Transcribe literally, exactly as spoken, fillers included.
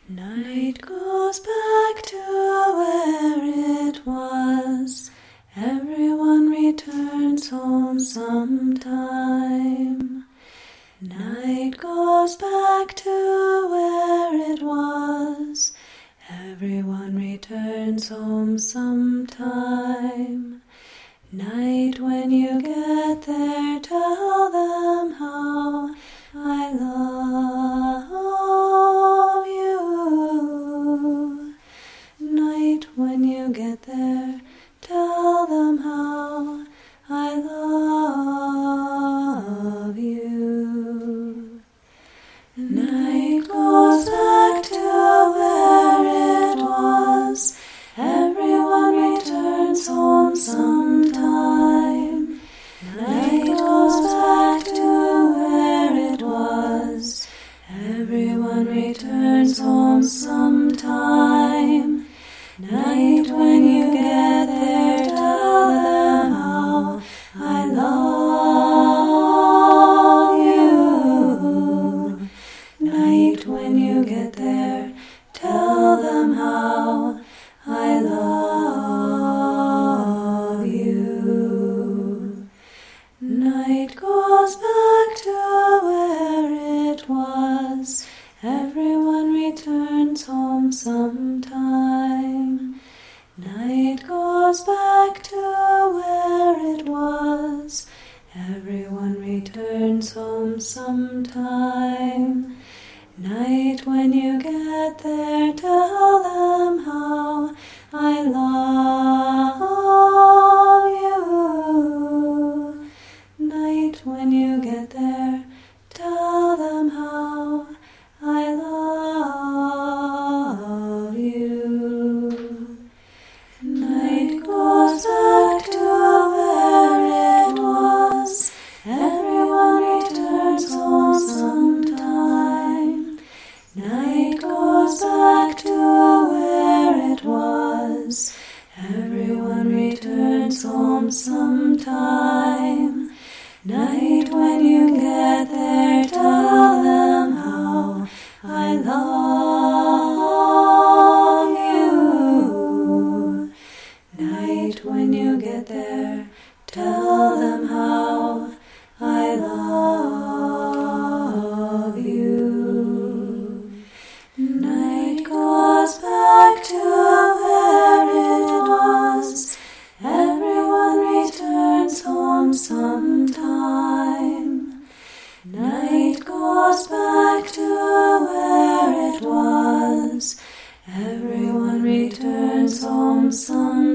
Night goes back to where it was. Everyone returns home sometime. Night goes back to where it was. Everyone returns home sometime. Night, when you get there, tell them how I love you. Night, when you get there, tell them how I love you. Night goes back to where it was. Everyone returns home sometime. Night goes back to where it was. Everyone returns home sometime. Night, when you get there, tell them how I love you. Night, when you get there, tell them how I love you. Night goes back to where it was. Everyone returns home sometime. Night goes back to where it was. Everyone returns home sometime. Night, when you get there, tell them how I love you. Night, when you get there, tell them how I love you. Night goes back to where it was. Everyone returns home sometime. Night goes back to where it was. Everyone returns home sometime. Night, when you get there, tell them how I love you. Night, when you get there, tell them how I love you. Night goes back to where it was. Everyone returns home sometime. Night goes back to where it was. Everyone returns home sometime.